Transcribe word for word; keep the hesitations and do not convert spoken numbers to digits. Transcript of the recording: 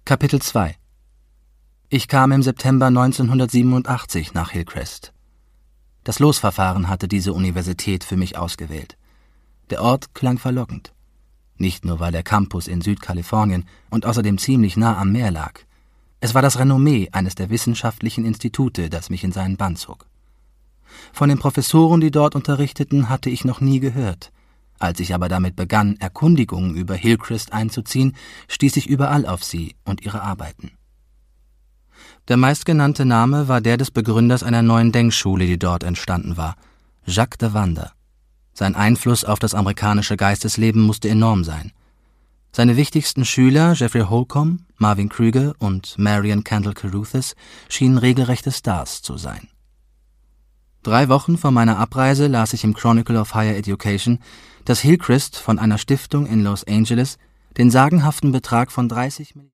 Kapitel zwei. Ich kam im September neunzehnhundertsiebenundachtzig nach Hillcrest. Das Losverfahren hatte diese Universität für mich ausgewählt. Der Ort klang verlockend. Nicht nur, weil der Campus in Südkalifornien und außerdem ziemlich nah am Meer lag. Es war das Renommee eines der wissenschaftlichen Institute, das mich in seinen Bann zog. Von den Professoren, die dort unterrichteten, hatte ich noch nie gehört. Als ich aber damit begann, Erkundigungen über Hillcrest einzuziehen, stieß ich überall auf sie und ihre Arbeiten. Der meistgenannte Name war der des Begründers einer neuen Denkschule, die dort entstanden war, Jacques de Vanda. Sein Einfluss auf das amerikanische Geistesleben musste enorm sein. Seine wichtigsten Schüler, Jeffrey Holcomb, Marvin Krüger und Marion Candle Caruthers, schienen regelrechte Stars zu sein. Drei Wochen vor meiner Abreise las ich im Chronicle of Higher Education, dass Hillcrest von einer Stiftung in Los Angeles den sagenhaften Betrag von dreißig Millionen